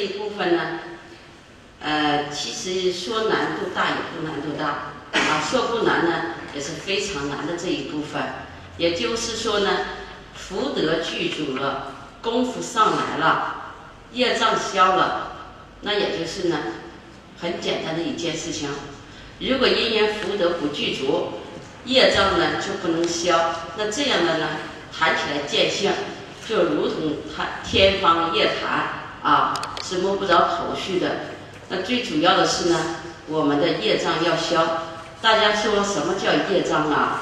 一部分呢，其实说难度大也不难度大啊，说不难呢也是非常难的这一部分。也就是说呢，福德具足了，功夫上来了，业障消了，那也就是呢很简单的一件事情。如果因缘福德不具足，业障呢就不能消，那这样的呢谈起来见性就如同天方夜谭啊，是摸不着头绪的。那最主要的是呢，我们的业障要消。大家说什么叫业障啊？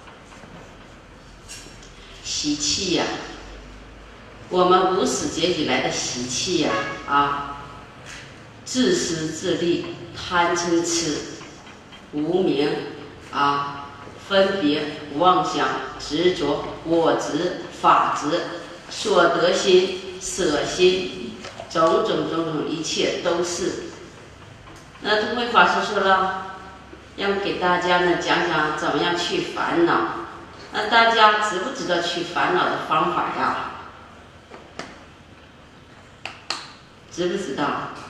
习气呀，我们无始劫以来的习气呀，自私自利、贪嗔痴、无明啊、分别、妄想、执着、我执、法执、所得心、舍心，种种一切都是。那通慧法师说了，要给大家呢讲讲怎么样去烦恼。那大家知不知道去烦恼的方法呀？知不知道？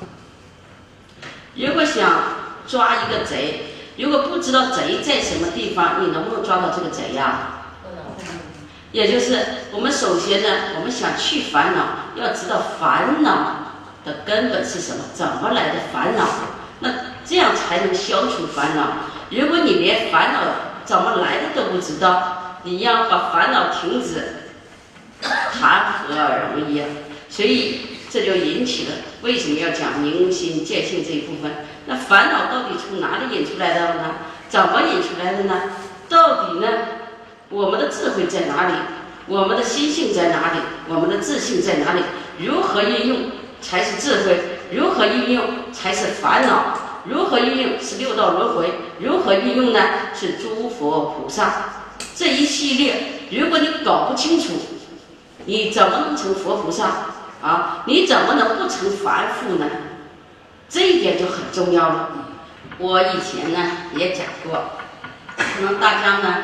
如果想抓一个贼，如果不知道贼在什么地方，你能不能抓到这个贼呀？也就是我们首先呢，我们想去烦恼，要知道烦恼的根本是什么，怎么来的烦恼，那这样才能消除烦恼。如果你连烦恼怎么来的都不知道，你要把烦恼停止，谈何容易啊？所以这就引起了为什么要讲明心见性这一部分。那烦恼到底从哪里引出来的呢？怎么引出来的呢？到底呢，我们的智慧在哪里？我们的心性在哪里？我们的自信在哪里？如何运用才是智慧？如何运用才是烦恼？如何运用是六道轮回？如何运用呢？是诸佛菩萨。这一系列，如果你搞不清楚，你怎么能成佛菩萨啊？你怎么能不成凡夫呢？这一点就很重要了。我以前呢也讲过，可能大家呢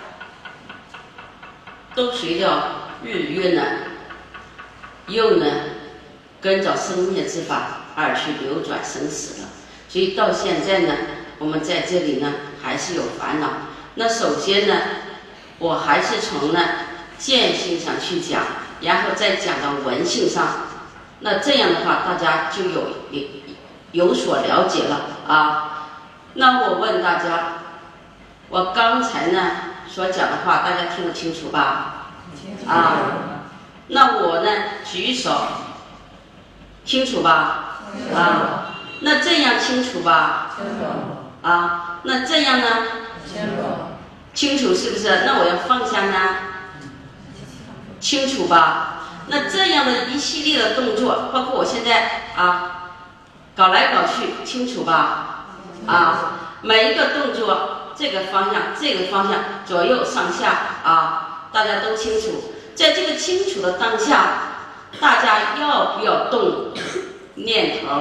都随着日月呢，又呢跟着生灭之法而去流转生死了，所以到现在呢，我们在这里呢还是有烦恼。那首先呢，我还是从呢见性上去讲，然后再讲到闻性上。那这样的话，大家就有所了解了啊。那我问大家，我刚才呢所讲的话，大家听得清楚吧？啊，那我呢举手，清楚吧？啊，那这样清楚吧？啊，那这样呢？清楚是不是？那我要放下呢？清楚吧？那这样的一系列的动作，包括我现在搞来搞去，清楚吧？每一个动作，这个方向，这个方向，左右上下大家都清楚。在这个清楚的当下，大家要不要动念头？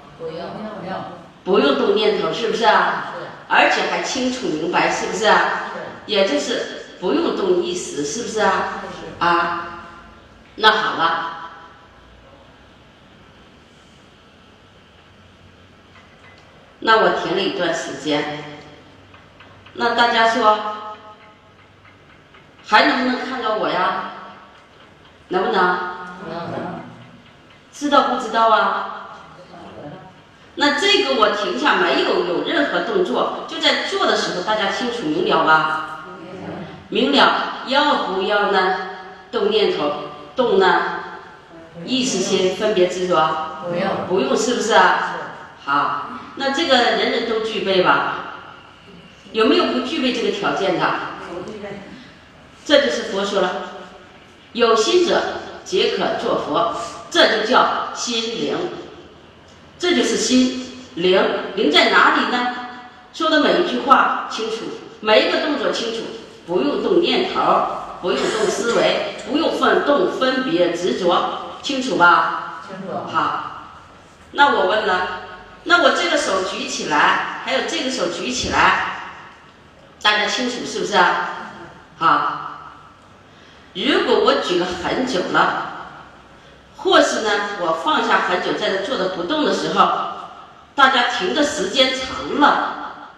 不用动念头，是不是啊？而且还清楚明白，是不是啊？也就是不用动意识，是不是啊？那好了，那我停了一段时间，那大家说还能不能看到我呀？能不能？能。知道不知道啊？那这个我停下没有任何动作，就在做的时候，大家清楚明了吧？明了，要不要呢？动念头，动呢？意识心分别执着？不用，不用，是不是啊？好，那这个人人都具备吧？有没有不具备这个条件的？不具备。这就是佛说了，有心者皆可作佛，这就叫心灵。这就是心灵，灵在哪里呢？说的每一句话清楚，每一个动作清楚，不用动念头，不用动思维，不用动分别执着，清楚吧？清楚。好，那我问了，那我这个手举起来，还有这个手举起来，大家清楚是不是啊？好，如果我举了很久了， 或是呢，我放下很久，在这坐着不动的时候，大家停的时间长了，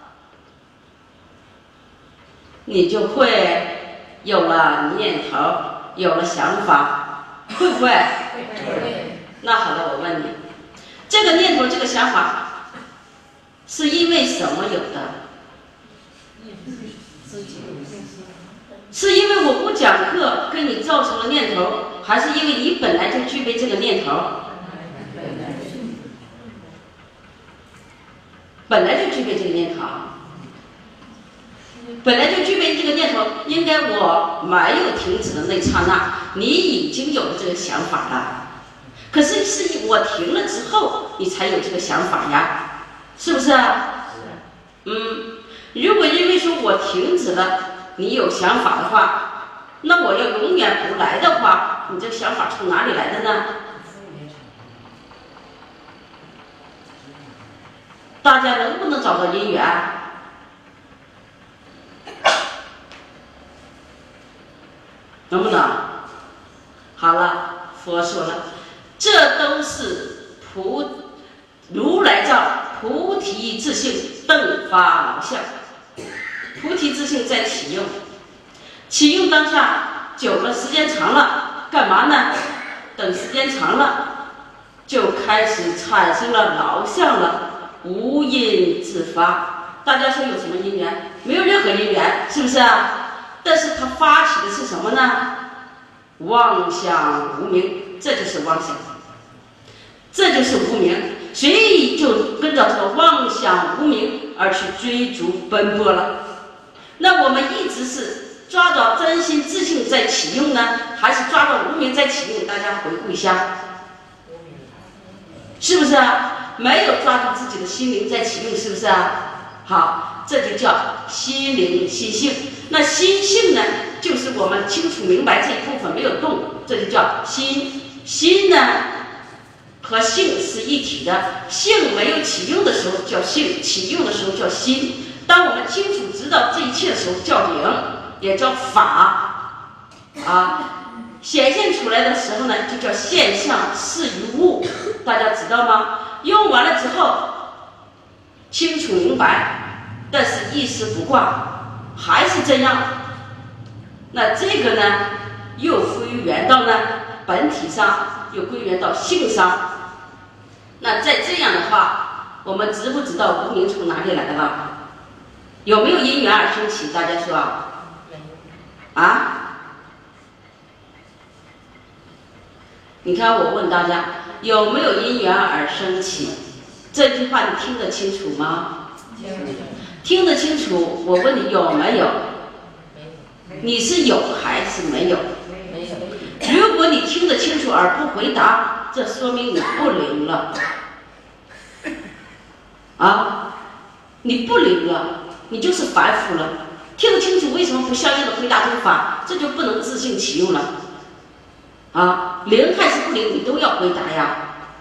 你就会有了念头，有了想法，会不会？会。那好了，我问你，这个念头、这个想法，是因为什么有的？是因为我不讲课给你造成了念头，还是因为你本来就具备这个念头？本来就具备这个念头，本来就具备这个念头，应该我没有停止的那刹那，你已经有了这个想法了。可是是我停了之后，你才有这个想法呀，是不是啊？如果因为说我停止了，你有想法的话，那我要永远不来的话，你这个想法从哪里来的呢？大家能不能找到因缘？能不能？好了，佛说了，这都是如来藏菩提自性顿发老相。菩提自性在启用，启用当下久了，时间长了，干嘛呢？等时间长了，就开始产生了老相了，无因自发。大家说有什么因缘？没有任何因缘，是不是啊？但是它发起的是什么呢？妄想无明，这就是妄想，这就是无明，所以就跟着这个妄想无明而去追逐奔波了。那我们一直是抓着真心自性在启用呢，还是抓着无明在启用？大家回顾一下，是不是啊？没有抓住自己的心灵在启用，是不是啊？好，这就叫心灵心性。那心性呢，就是我们清楚明白这一部分没有动，这就叫心。心呢和性是一体的，性没有启用的时候叫性，启用的时候叫心。当我们清楚知道这一切的时候叫灵，也叫法啊。显现出来的时候呢，就叫现象是于物，大家知道吗？用完了之后清楚明白，但是一时不挂，还是这样。那这个呢又归元到呢本体上，又归元到性上。那再这样的话，我们知不知道无明从哪里来的了？有没有因缘而生起？大家说啊？你看我问大家，有没有因缘而生起？这句话你听得清楚吗？听得清楚。我问你有没有？你是有还是没有？如果你听得清楚而不回答，这说明你不灵了啊！你不灵了，你就是凡夫了。听得清楚，为什么不相应的回答这个法？这就不能自性启用了啊！灵还是不灵，你都要回答呀。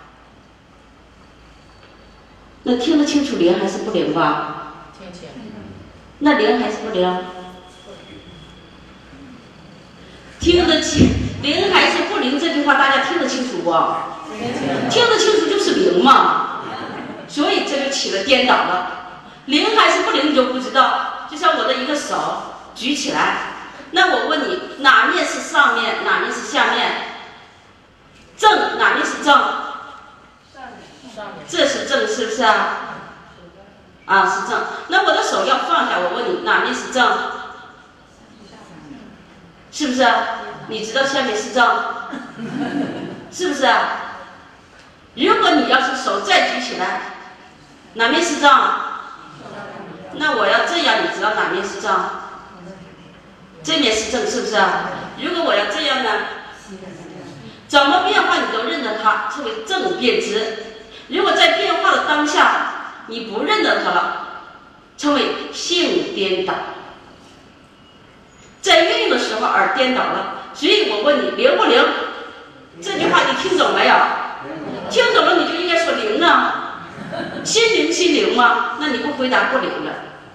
那听得清楚灵还是不灵吧？听清。那灵还是不灵？听得清，灵还是不灵？这句话大家听得清楚不？听得清楚就是灵嘛。所以这就起了颠倒了。灵还是不灵你就不知道。就像我的一个手举起来，那我问你，哪面是上面，哪面是下面？正哪面是正？这是正，是不是啊？啊，是正。那我的手要放下，我问你，哪面是正？是不是啊？你知道下面是正，是不是啊？如果你要是手再举起来，哪面是正？那我要这样，你知道哪面是正？这面是正，是不是啊？如果我要这样呢？怎么变化你都认得它，称为正变之。如果在变化的当下你不认得它了，称为性颠倒。在运用的时候而颠倒了。所以我问你，灵不灵？这句话你听懂没有？听懂了你就应该说灵啊。心灵心灵吗？那你不回答不灵了。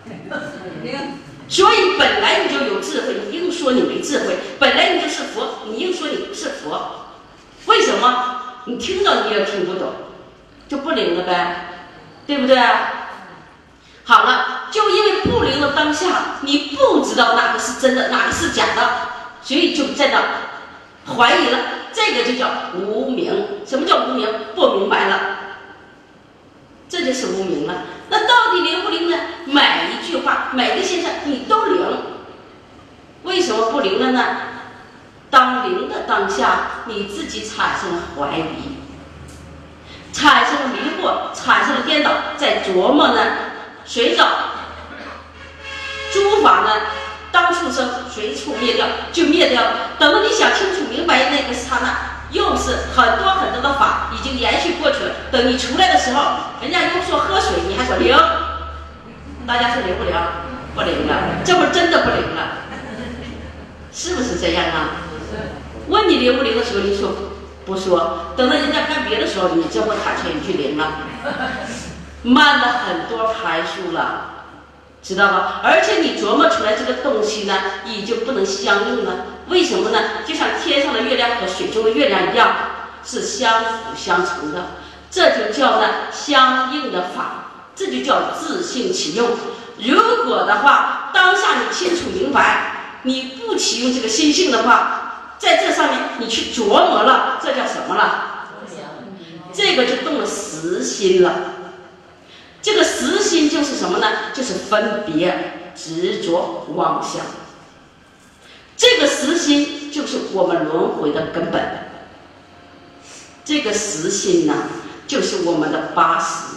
所以本来你就有智慧，你硬说你没智慧；本来你就是佛，你硬说你不是佛。为什么？ 你听到你也听不懂，就不灵了呗，对不对？好了，就因为不灵的当下，你不知道哪个是真的，哪个是假的，所以就在那怀疑了，这个就叫无明。什么叫无明？不明白了，这就是无明了。那到底灵不灵呢？每一句话，每个现象你都灵，为什么不灵了呢？当灵的当下，你自己产生了怀疑，产生了迷惑，产生了颠倒，在琢磨呢，随着诸法呢，当处生，随处灭掉，就灭掉了。等到你想清楚明白那个刹那，又是很多很多的法已经延续过去了。等你出来的时候，人家又说喝水，你还说灵，大家说灵不灵？不灵了，这不真的不灵了，是不是这样啊？问你灵不灵的时候，你说不说，等到人家干别的时候，你这不坦诚一句灵了，慢了很多排数了，知道吧？而且你琢磨出来这个东西呢，已经不能相应了。为什么呢？就像天上的月亮和水中的月亮一样，是相辅相成的，这就叫呢相应的法，这就叫自性起用。如果的话，当下你清楚明白，你不启用这个心性的话，在这上面你去琢磨了，这叫什么了？这个就动了实心了。这个实心就是什么呢？就是分别、执着、妄想。这个实心就是我们轮回的根本。这个实心呢，就是我们的八识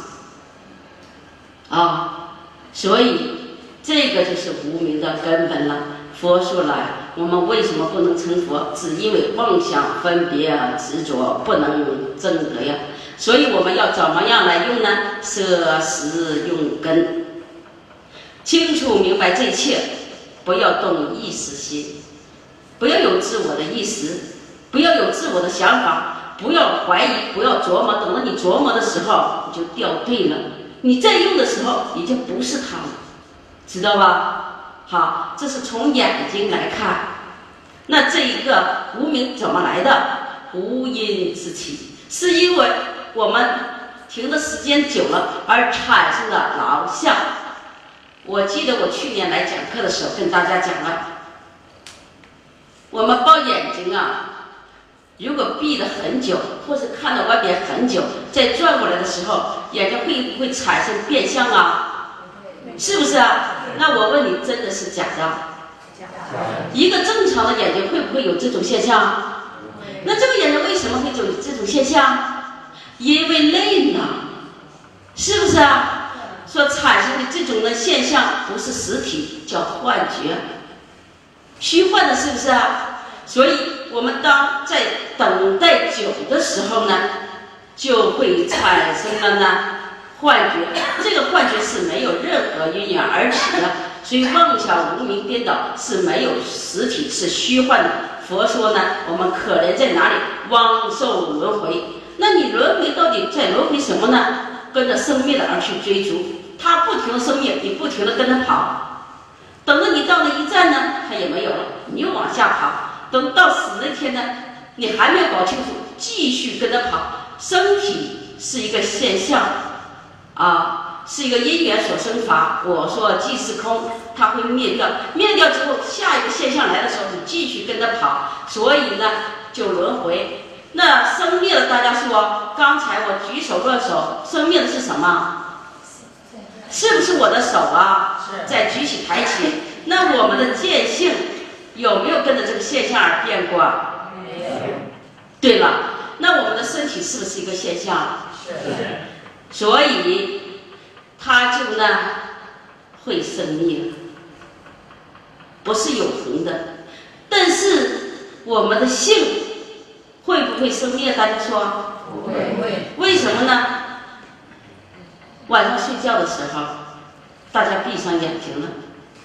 啊，所以这个就是无明的根本了。佛说来，我们为什么不能成佛？只因为妄想、分别、执着不能证得呀。所以我们要怎么样来用呢？摄实用根，清楚明白这一切，不要动意识心，不要有自我的意识，不要有自我的想法，不要怀疑，不要琢磨。等到你琢磨的时候，你就掉队了。你在用的时候，已经不是它了，知道吧？好，这是从眼睛来看。那这一个无明怎么来的？无因之起，是因为我们停的时间久了而产生的劳相。我记得我去年来讲课的时候跟大家讲了，我们抱眼睛啊，如果闭得很久，或是看到外边很久，再转过来的时候，眼睛会不会产生变相啊？是不是啊？那我问你，真的是假的？一个正常的眼睛会不会有这种现象？那这个眼睛为什么会有这种现象？因为累了，是不是啊？所产生的这种的现象不是实体，叫幻觉，虚幻的，是不是啊？所以我们当在等待久的时候呢，就会产生了呢幻觉。这个幻觉是没有任何因缘而起的，所以妄想无明颠倒是没有实体，是虚幻的。佛说呢，我们可怜在哪里？枉受轮回。那你轮回到底在轮回什么呢？跟着生灭的而去追逐，他不停的生灭，你不停的跟他跑，等到你到了一站呢，他也没有了，你又往下跑，等到死那天呢，你还没有搞清楚，继续跟他跑。身体是一个现象啊，是一个因缘所生法。我说即是空，它会灭掉，灭掉之后，下一个现象来的时候，你继续跟他跑，所以呢，就轮回。那生灭的，大家说，刚才我举手握手，生灭的是什么？是不是我的手啊？在举起抬起？那我们的见性有没有跟着这个现象而变过？没有。对了，那我们的身体是不是一个现象？是。所以它就呢会生灭，不是永恒的。但是我们的性会不会生灭？大家说不会。为什么呢？晚上睡觉的时候，大家闭上眼睛了，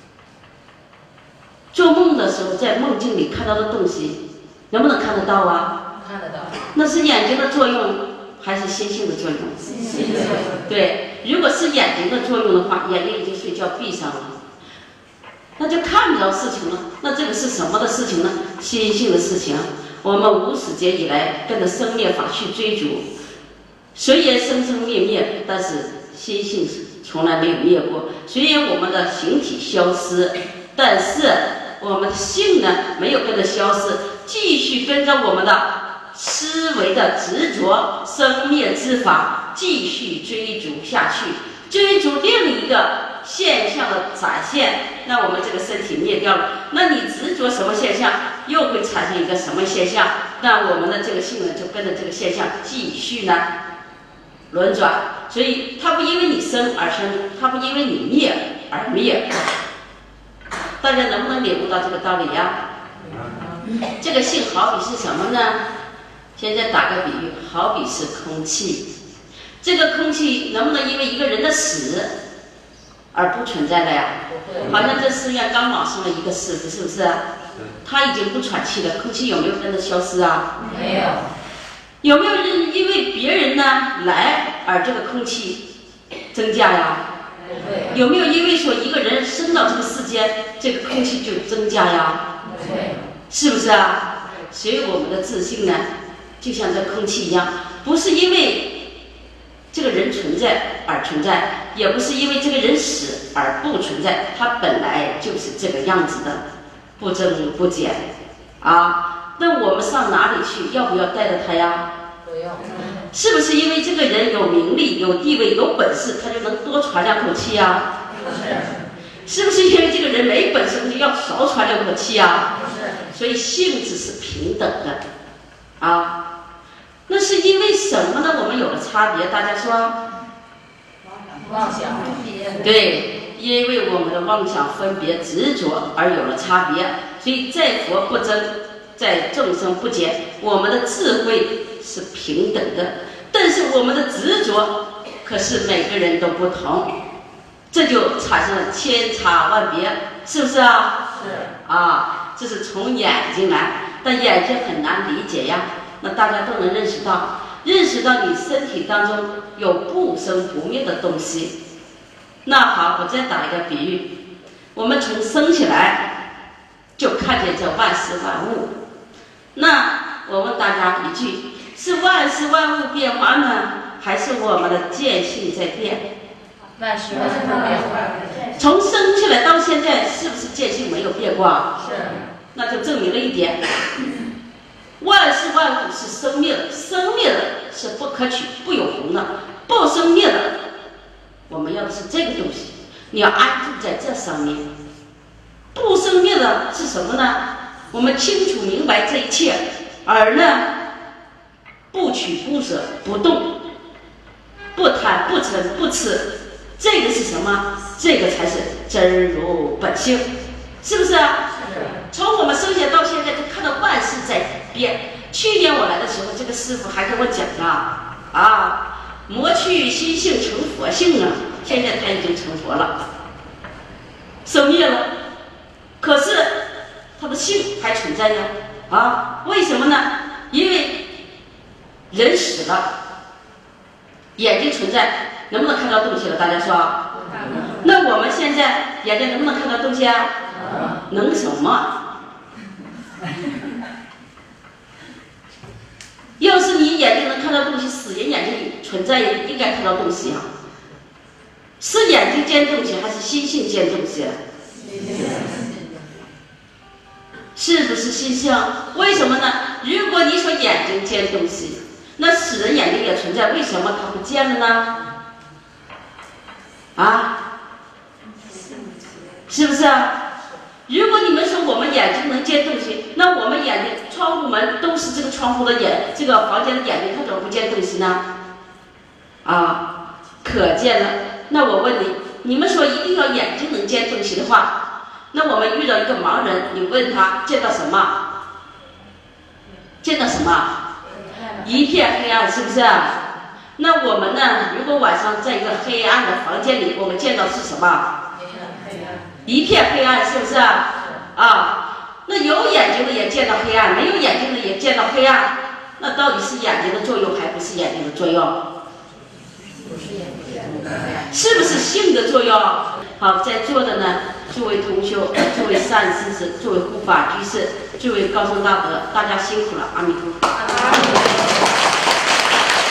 做梦的时候，在梦境里看到的东西，能不能看得到啊？看得到。那是眼睛的作用，还是心性的作用？心性的作用。对，如果是眼睛的作用的话，眼睛已经睡觉闭上了，那就看不着事情了。那这个是什么的事情呢？心性的事情。 我们无始劫以来跟着生灭法去追逐，虽然生生灭灭，但是心性从来没有灭过。虽然我们的形体消失，但是我们的性呢没有跟着消失，继续跟着我们的思维的执着生灭之法继续追逐下去，追逐另一个现象的展现。那我们这个身体灭掉了，那你执着什么现象，又会产生一个什么现象？那我们的这个性呢，就跟着这个现象继续呢轮转。所以它不因为你生而生，它不因为你灭而灭。大家能不能领悟到这个道理呀？这个性好比是什么呢？现在打个比喻，好比是空气。这个空气能不能因为一个人的死而不存在了呀？好像这寺院刚往生了一个师傅，是不是？他已经不喘气了，空气有没有跟着消失啊？ 没有。 有没有人因为别人呢来而这个空气增加呀？有没有因为说一个人生到这个世间，这个空气就增加呀？是不是啊？所以我们的自信呢，就像这空气一样，不是因为这个人存在而存在，也不是因为这个人死而不存在，它本来就是这个样子的，不增不减啊。那我们上哪里去？要不要带着它呀？ 不用。 是不是因为这个人有名利、有地位、有本事，他就能多喘两口气呀？是不是因为这个人没本事，他就要少喘两口气呀？所以性质是平等的啊。那是因为什么呢？我们有了差别，大家说？ 妄想分别。 对，因为我们的妄想分别执着而有了差别，所以在佛不增，在众生不减，我们的智慧是平等的，但是我们的执着可是每个人都不同，这就产生了千差万别，是不是啊？ 是啊，这是从眼睛来，但眼睛很难理解呀。那大家都能认识到你身体当中有不生不灭的东西。那好，我再打一个比喻，我们从生起来就看见这万事万物，那我问大家一句，是万事万物变化呢，还是我们的见性在变？ 万事万物变化。 从生起来到现在，是不是见性没有变过？ 是。 那就证明了一点，万事万物是生灭的，生灭的是不可取、不永恒的，不生灭的，我们要的是这个东西，你要安住在这上面。不生灭的是什么呢？我们清楚明白这一切，而呢，不取不舍不动，不贪不嗔不痴，这个是什么？这个才是真如本性，是不是啊？从我们生下到现在，就看到万事在变。去年我来的时候，这个师傅还跟我讲磨去心性成佛性啊，现在他已经成佛了，生灭了，可是他的性还存在呀为什么呢？因为人死了，眼睛存在，能不能看到东西了？大家说？那我们现在眼睛能不能看到东西啊？能什么？要是你眼睛能看到东西，死人眼睛里存在也应该看到东西啊。是眼睛见东西，还是心性见东西？是不是心性？为什么呢？如果你说眼睛见东西，那死人眼睛也存在，为什么它不见了呢？是不是啊？如果你们说我们眼睛能见东西，那我们眼睛窗户门都是这个窗户的这个房间的眼睛，它怎么不见东西呢？可见了。那我问你们说一定要眼睛能见东西的话，那我们遇到一个盲人，你问他见到什么？见到什么？一片黑暗，是不是？那我们呢？如果晚上在一个黑暗的房间里，我们见到是什么？一片黑暗，是不是那有眼睛的也见到黑暗，没有眼睛的也见到黑暗，那到底是眼睛的作用还不是眼睛的作用？是不是性的作用？好，在座的呢， 诸位同修、诸位善知识、诸位护法居士、诸位高僧大德，大家辛苦了，阿弥陀佛。